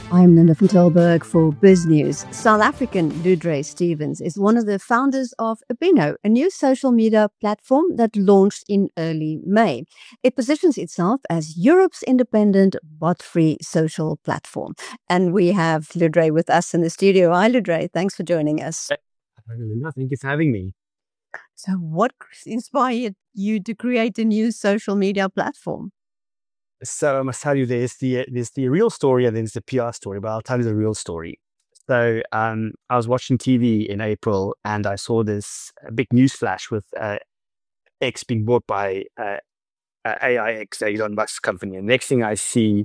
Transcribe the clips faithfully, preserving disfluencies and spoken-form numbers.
I'm Linda van Tilburg for Biz News. South African Ludre Stevens is one of the founders of Apino, a new social media platform that launched in early May. It positions itself as Europe's independent bot-free social platform. And we have Ludre with us in the studio. Hi, Ludre. Thanks for joining us. Hi, Linda. Thank you for having me. So what inspired you to create a new social media platform? So I must tell you, there's the there's the real story and then there's the P R story, but I'll tell you the real story. So um, I was watching T V in April and I saw this big news flash with uh, X being bought by uh, uh, A I X, Elon Musk's company. And the next thing I see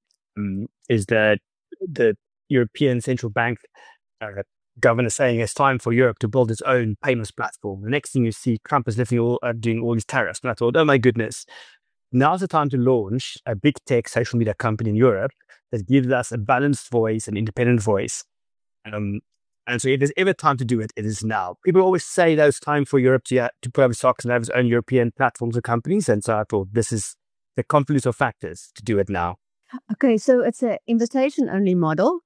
um, is that the European Central Bank uh, governor saying it's time for Europe to build its own payments platform. The next thing you see, Trump is lifting all, uh, doing all these tariffs. And I thought, oh my goodness. Now's the time to launch a big tech social media company in Europe that gives us a balanced voice, an independent voice. Um, and so if there's ever time to do it, it is now. People always say that it's time for Europe to, uh, to put up its socks and have its own European platforms and companies. And so I thought this is the confluence of factors to do it now. Okay, so it's an invitation-only model.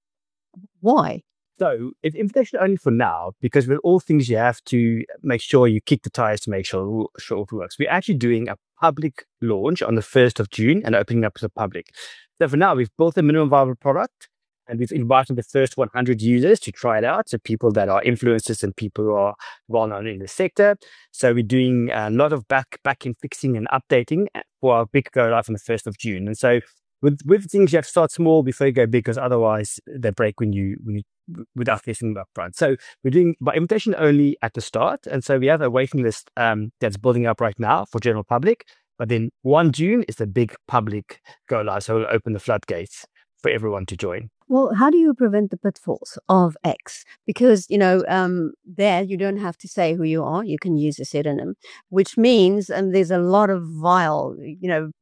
Why? So it's invitation only for now, because with all things you have to make sure you kick the tires to make sure, sure it works. We're actually doing a public launch on the first of June and opening up to the public. So for now, we've built a minimum viable product and we've invited the first one hundred users to try it out. So people that are influencers and people who are well known in the sector. So we're doing a lot of back back end fixing and updating for our big go live on the first of June. And so with with things, you have to start small before you go big, because otherwise they break when you when you without facing them up front. So we're doing by invitation only at the start. And so we have a waiting list um, that's building up right now for general public. But then first June is the big public go live. So we'll open the floodgates for everyone to join. Well, how do you prevent the pitfalls of X? Because, you know, um, there you don't have to say who you are. You can use a pseudonym, which means um, there's a lot of vile, you know,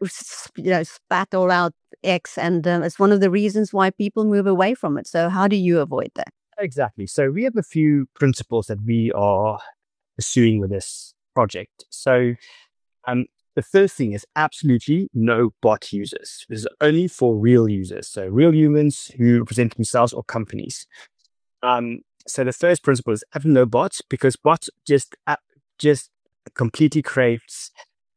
you know, spat all out X, and um, it's one of the reasons why people move away from it. So how do you avoid that? Exactly. So we have a few principles that we are pursuing with this project. So um, the first thing is absolutely no bot users. This is only for real users. So real humans who represent themselves or companies. Um, so the first principle is have no bots, because bots just, uh, just completely creates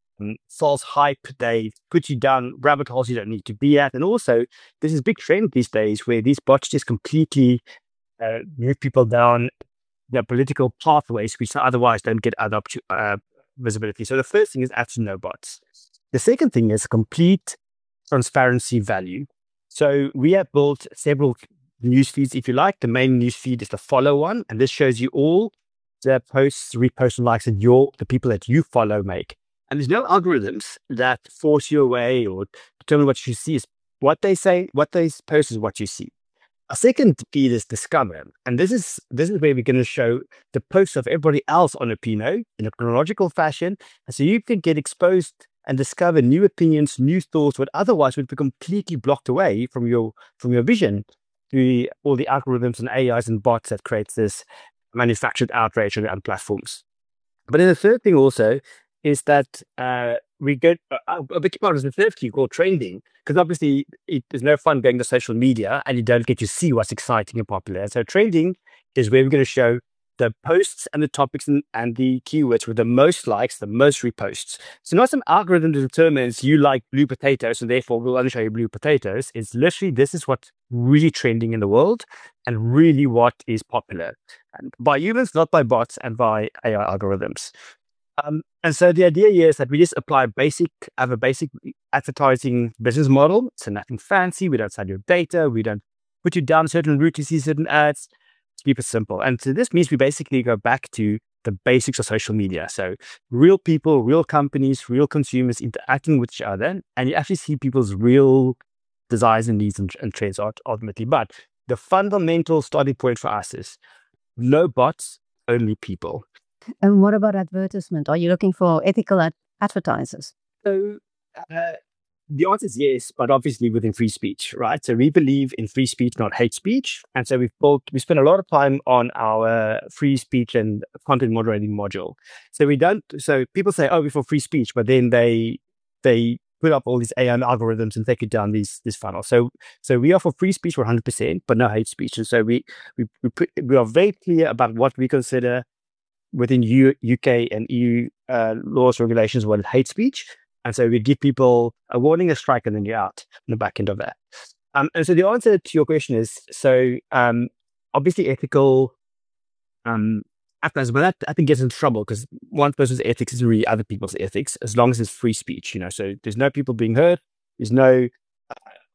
false hype. They put you down rabbit holes you don't need to be at. And also, there's this big trend these days where these bots just completely uh, move people down their political pathways, which otherwise don't get other uh, visibility. So the first thing is actually no bots. The second thing is complete transparency value. So we have built several news feeds, if you like. The main news feed is the follow one, and this shows you all the posts, reposts, and likes that your the people that you follow make. And there's no algorithms that force you away or determine what you see. Is what they say, what they post is what you see. A second feed is discover. And this is this is where we're going to show the posts of everybody else on Apino in a chronological fashion. And so you can get exposed and discover new opinions, new thoughts, what otherwise would be completely blocked away from your from your vision through all the algorithms and A Is and bots that creates this manufactured outrage on platforms. But then the third thing also is that uh, we get uh, a big part of the third key called trending, because obviously it is no fun going to social media and you don't get to see what's exciting and popular. So trending is where we're going to show the posts and the topics and, and the keywords with the most likes, the most reposts. So not some algorithm that determines you like blue potatoes and therefore we'll only show you blue potatoes. It's literally this is what's really trending in the world and really what is popular. And by humans, not by bots and by A I algorithms. Um, and so the idea here is that we just apply basic, have a basic advertising business model. So nothing fancy. We don't sell your data. We don't put you down a certain route to see certain ads. Keep it simple. And so this means we basically go back to the basics of social media. So real people, real companies, real consumers interacting with each other. And you actually see people's real desires and needs and, and trends ultimately. But the fundamental starting point for us is no bots, only people. And what about advertisement? Are you looking for ethical ad- advertisers? So uh, the answer is yes, but obviously within free speech, right? So we believe in free speech, not hate speech. And so we've built, we spend a lot of time on our free speech and content moderating module. So we don't, so people say, oh, we're for free speech, but then they, they put up all these A I algorithms and take it down these this funnel. So so we offer free speech for one hundred percent, but no hate speech. And so we we we, put, we are very clear about what we consider within U, UK and E U uh, laws, regulations, what is hate speech. And so we give people a warning, a strike, and then you're out on the back end of that. Um, and so the answer to your question is, so um, obviously ethical um, advertising, but that I think gets into trouble because one person's ethics is really other people's ethics, as long as it's free speech, you know. So there's no people being hurt, there's no uh,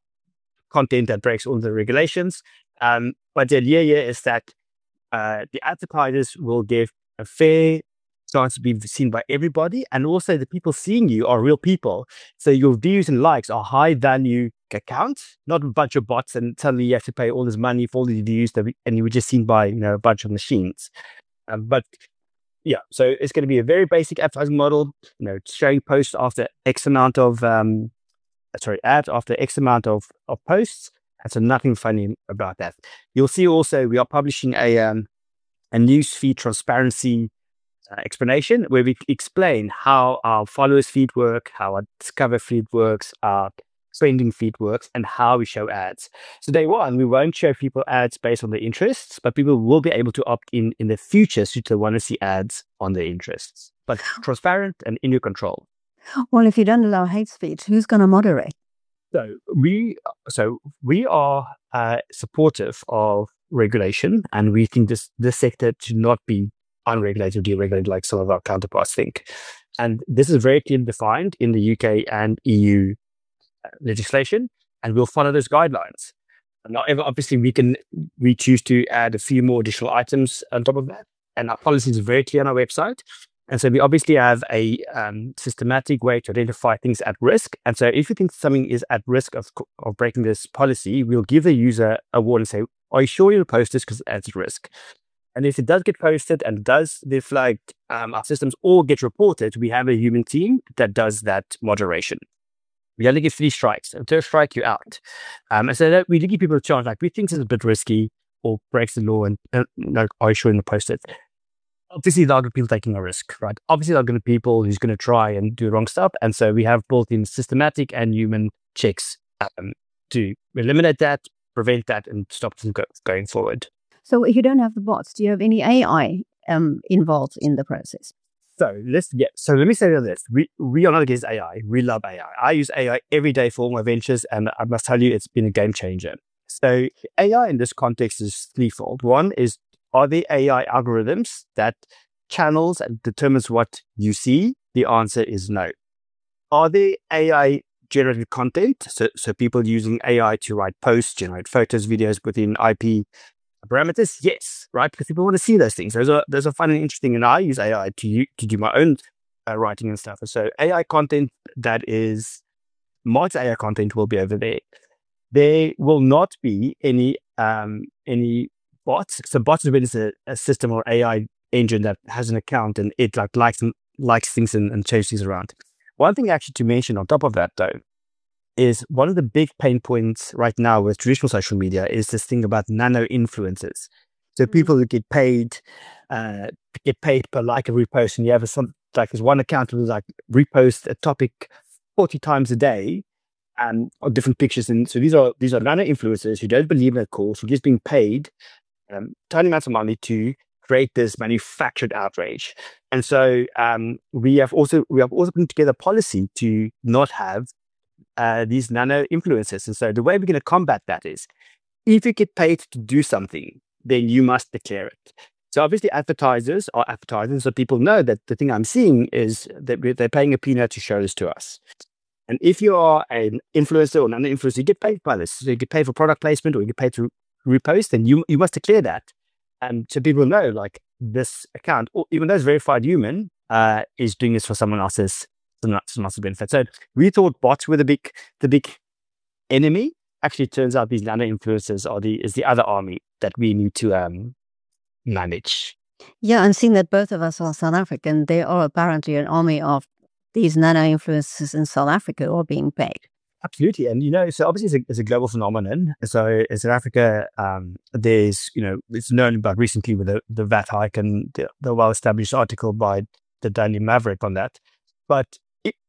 content that breaks all the regulations. Um, but the idea here is that uh, the advertisers will give a fair chance to be seen by everybody, and also the people seeing you are real people. So your views and likes are high value accounts, not a bunch of bots, and suddenly you have to pay all this money for all these views that we, and you were just seen by, you know, a bunch of machines. Um, but yeah, so it's going to be a very basic advertising model, you know, showing posts after X amount of um sorry ad after X amount of of posts, and so nothing funny about that. You'll see also we are publishing a um a newsfeed transparency Uh, explanation where we explain how our followers feed work, how our discover feed works, our trending feed works, and how we show ads. So day one, we won't show people ads based on their interests, but people will be able to opt in in the future should they want to see ads on their interests, but transparent and in your control. Well, if you don't allow hate speech, who's going to moderate? So we so we are uh, supportive of regulation, and we think this this sector should not be unregulated or deregulated like some of our counterparts think. And this is very clearly defined in the U K and E U legislation, and we'll follow those guidelines. Now, obviously, we can we choose to add a few more additional items on top of that, and our policy is very clear on our website. And so we obviously have a um, systematic way to identify things at risk. And so if you think something is at risk of of breaking this policy, we'll give the user a warning and say, are you sure you'll post this because it's at risk? And if it does get posted and does the flagged, um, our systems all get reported, we have a human team that does that moderation. We only give three strikes. And third strike, you're out. Um, and so that we give people a chance, like, we think this is a bit risky or breaks the law, and uh, like, are you sure in the post it? Obviously, there are going to be people taking a risk, right? Obviously, there are going to be people who's going to try and do the wrong stuff. And so we have built in systematic and human checks um, to eliminate that, prevent that, and stop them go- going forward. So if you don't have the bots, do you have any A I um, involved in the process? So let's yeah. So let me say this: we we are not against A I. We love A I. I use A I every day for all my ventures, and I must tell you, it's been a game changer. So A I in this context is threefold. One is, are there A I algorithms that channels and determines what you see? The answer is no. Are there A I generated content? So so people using A I to write posts, generate photos, videos within I P parameters? Yes, right? Because people want to see those things. Those are those are fun and interesting, and I use A I to to do my own uh, writing and stuff. So A I content that is marked A I content will be over there. There will not be any um, any bots. So bots is a, a system or A I engine that has an account and it like likes and likes things and, and changes things around. One thing actually to mention on top of that though is one of the big pain points right now with traditional social media is this thing about nano influencers. So mm-hmm. people who get paid, uh, get paid per like a repost, and you have a, some like there's one account who like repost a topic forty times a day, and um, different pictures. And so these are these are nano influencers who don't believe in a cause, who are just being paid um, tiny amounts of money to create this manufactured outrage. And so um, we have also we have also put together a policy to not have Uh, these nano influencers. And so the way we're going to combat that is, if you get paid to do something, then you must declare it. So obviously advertisers are advertisers, so people know that the thing I'm seeing is that they're paying a peanut to show this to us. And if you are an influencer or nano influencer, you get paid by this. So you get paid for product placement or you get paid to repost, then you you must declare that. And so people know like this account, even though it's verified human, uh, is doing this for someone else's Not, not a benefit. So we thought bots were the big, the big enemy. Actually, it turns out these nano influencers are the is the other army that we need to um, manage. Yeah, and seeing that both of us are South African, there are apparently an army of these nano influencers in South Africa who are being paid. Absolutely, and you know, so obviously it's a, it's a global phenomenon. So in South Africa, um, there's you know it's known about recently with the, the V A T hike and the, the well-established article by the Daily Maverick on that, but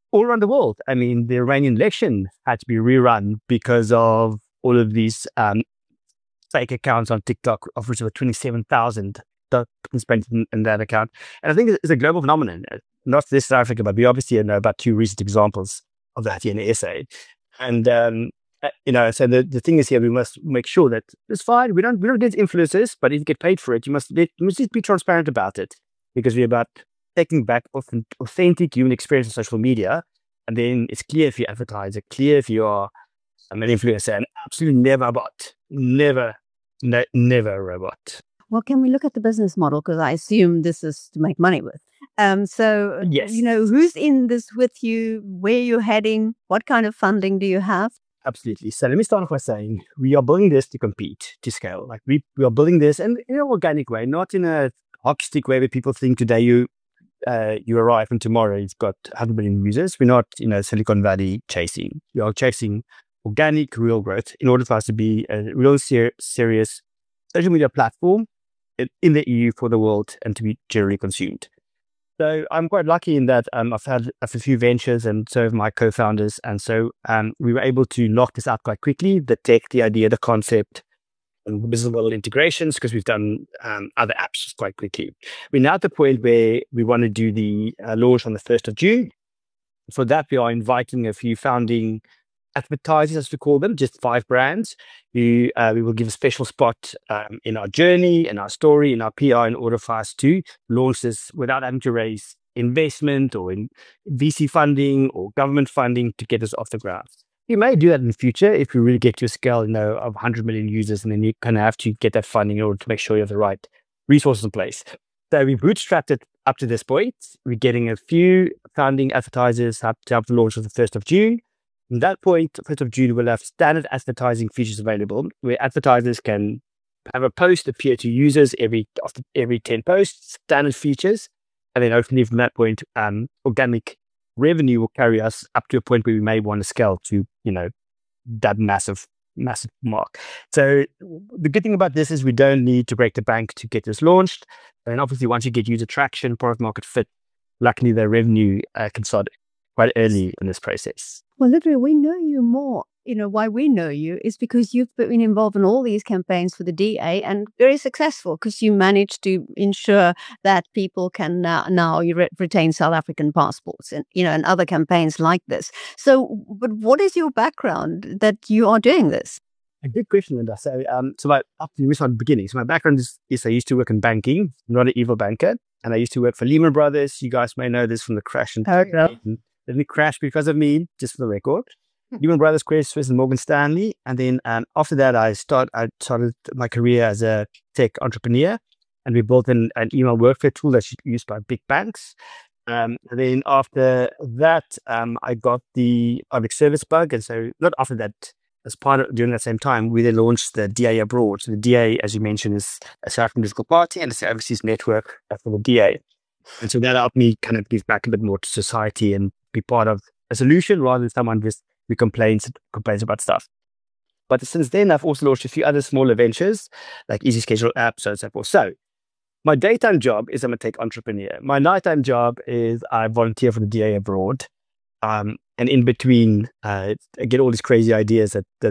all around the world. I mean, the Iranian election had to be rerun because of all of these um, fake accounts on TikTok, of which there were twenty-seven thousand spent in, in that account. And I think it's a global phenomenon, not just South Africa, but we obviously know about two recent examples of that here in the essay. And, um, you know, so the, the thing is here, we must make sure that it's fine. We don't, we don't get influencers, but if you get paid for it, you must, you must just be transparent about it, because we're about taking back authentic human experience on social media. And then it's clear if you advertise, it's clear if you are an influencer, and absolutely never a bot, never, ne- never a robot. Well, can we look at the business model? Because I assume this is to make money with. Um, so, yes. you know, who's in this with you? Where you're heading? What kind of funding do you have? Absolutely. So let me start off by saying we are building this to compete, to scale. Like we, we are building this in, in an organic way, not in a hockey stick way where people think today you uh, you arrive and tomorrow it's got one hundred million users. We're not, you know, Silicon Valley chasing. We are chasing organic, real growth in order for us to be a real ser- serious social media platform in the E U for the world and to be generally consumed. So I'm quite lucky in that um, I've had a few ventures, and so have my co-founders. And so um, we were able to knock this out quite quickly, the tech, the idea, the concept, and the business model integrations, because we've done um, other apps quite quickly. We're now at the point where we want to do the uh, launch on the first of June. For that, we are inviting a few founding advertisers, as we call them, just five brands, who uh, we will give a special spot um, in our journey, in our story, in our P R, in order for us to launch this without having to raise investment or in V C funding or government funding to get us off the ground. You may do that in the future if you really get to a scale, you know, of one hundred million users, and then you kind of have to get that funding in order to make sure you have the right resources in place. So we bootstrapped it up to this point. We're getting a few founding advertisers up to help the launch of the first of June. At that point, first of June, we'll have standard advertising features available where advertisers can have a post appear to users every after every ten posts, standard features. And then hopefully from that point, um, organic revenue will carry us up to a point where we may want to scale to, you know, that massive, massive mark. So the good thing about this is we don't need to break the bank to get this launched. And obviously, once you get user traction, product market fit, luckily the revenue uh, can start quite early in this process. Well, literally, we know you more. You know, why we know you is because you've been involved in all these campaigns for the D A and very successful, because you managed to ensure that people can now, now you re- retain South African passports and, you know, and other campaigns like this. So, but what is your background that you are doing this? A good question, Linda. So, um, so my, up to the beginning, so my background is, is I used to work in banking, not an evil banker. And I used to work for Lehman Brothers. You guys may know this from the crash. And okay. Didn't crash because of me, just for the record. Lehman Brothers, Credit Suisse, and Morgan Stanley. And then um, after that, I start I started my career as a tech entrepreneur, and we built an, an email workflow tool that's used by big banks. Um, and then after that, um, I got the public service bug, and so not after that. As part of during that same time, we then launched the D A abroad. So the D A, as you mentioned, is a South African political party and it's an overseas network for the D A. And so that helped me kind of give back a bit more to society and be part of a solution rather than someone just who complains complains about stuff. But since then, I've also launched a few other smaller ventures like Easy Schedule apps, so on and so forth. So my daytime job is I'm a tech entrepreneur. My nighttime job is I volunteer for the D A abroad. Um, and in between, uh, I get all these crazy ideas that that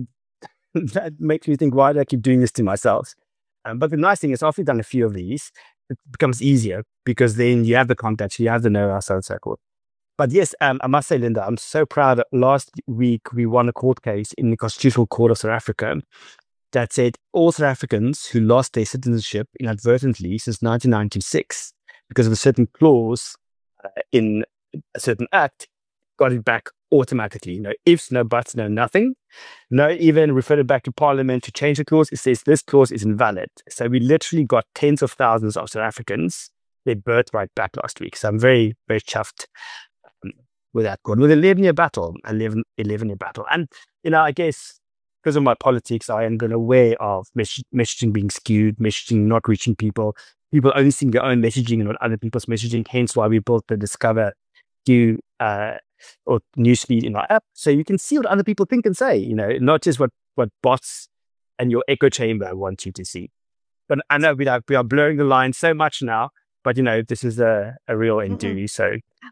that makes me think, why do I keep doing this to myself? Um, but the nice thing is, after you've done a few of these, it becomes easier because then you have the contacts, you have the know-how, so on and so forth. But yes, um, I must say, Linda, I'm so proud that last week we won a court case in the Constitutional Court of South Africa that said all South Africans who lost their citizenship inadvertently since nineteen ninety-six because of a certain clause uh, in a certain act got it back automatically. No ifs, no buts, no nothing. No even referred it back to Parliament to change the clause. It says this clause is invalid. So we literally got tens of thousands of South Africans their birthright back last week. So I'm very, very chuffed um, with that court. With an eleven-year battle, eleven, eleven-year battle. And, you know, I guess because of my politics, I am been aware of mes- messaging being skewed, messaging not reaching people, people only seeing their own messaging and not other people's messaging. Hence why we built the Discover Q uh, or newsfeed in our app, so you can see what other people think and say, you know, not just what, what bots and your echo chamber want you to see. But I know we are, we are blurring the line so much now, but, you know, this is a, a real end to, so...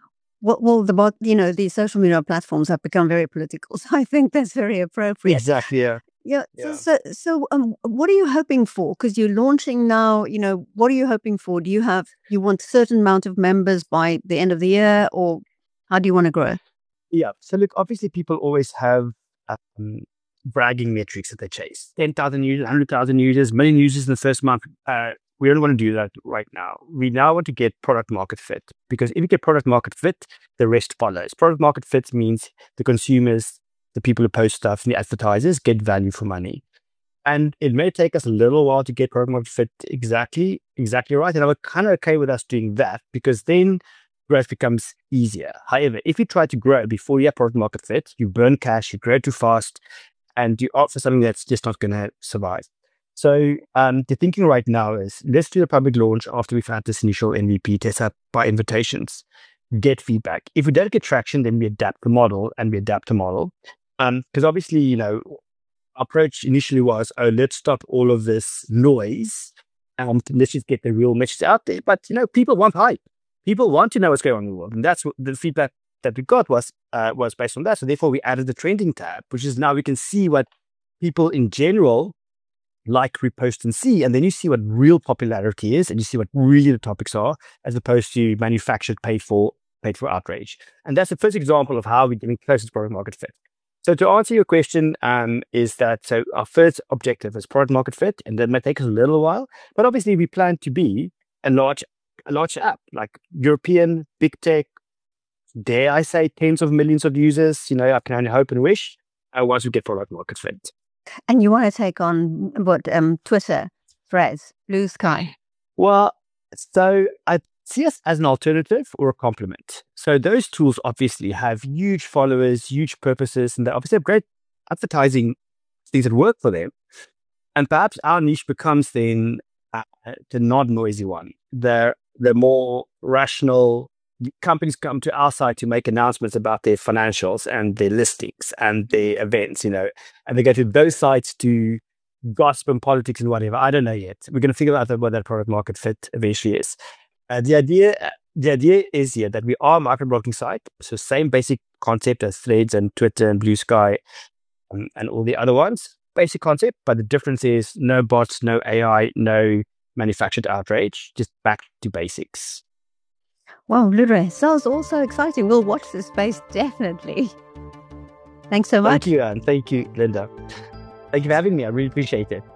Well, well, the bot, you know, the social media platforms have become very political, so I think that's very appropriate. Exactly. Yeah. Yeah. Yeah. So, so, so um, what are you hoping for? Because you're launching now. You know, what are you hoping for? Do you have you want a certain amount of members by the end of the year, or how do you want to grow? Yeah. So look, obviously, people always have um, bragging metrics that they chase: ten thousand users, one hundred thousand users, million users in the first month. Uh, we don't want to do that right now. We now want to get product market fit, because if you get product market fit, the rest follows. Product market fit means the consumers, the people who post stuff, and the advertisers get value for money. And it may take us a little while to get product market fit exactly, exactly right. And I'm kind of okay with us doing that, because then growth becomes easier. However, if you try to grow before you have product market fit, you burn cash, you grow too fast, and you opt for something that's just not going to survive. So um, the thinking right now is, let's do the public launch after we've had this initial M V P test up by invitations, get feedback. If we don't get traction, then we adapt the model and we adapt the model. Um, because obviously, you know, our approach initially was, oh, let's stop all of this noise and let's just get the real message out there. But, you know, people want hype. People want to know what's going on in the world. And that's what the feedback that we got was, uh, was based on that. So therefore we added the trending tab, which is now we can see what people in general like, repost, and see. And then you see what real popularity is, and you see what really the topics are, as opposed to manufactured, paid for, paid for outrage. And that's the first example of how we're getting closer to product market fit. So to answer your question, um, is that, so our first objective is product market fit, and that might take us a little while, but obviously we plan to be a large, a large app, like European, big tech, dare I say tens of millions of users. You know, I can only hope and wish uh, once we get product market fit. And you want to take on what um, Twitter, Threads, Blue Sky? Well, so I see us as an alternative or a complement. So those tools obviously have huge followers, huge purposes, and they obviously have great advertising things that work for them. And perhaps our niche becomes then uh, the not noisy one. They're the more rational. Companies come to our site to make announcements about their financials and their listings and their events, you know, and they go to those sites to gossip and politics and whatever. I don't know yet. We're going to figure out what that product market fit eventually is. Uh, the idea, the idea is here that we are a micro-blogging site, so same basic concept as Threads and Twitter and Blue Sky and, and all the other ones. Basic concept, but the difference is no bots, no A I, no manufactured outrage, just back to basics. Wow, Ludre, sounds also exciting. We'll watch this space, definitely. Thanks so much. Thank you, Anne. Thank you, Linda. Thank you for having me. I really appreciate it.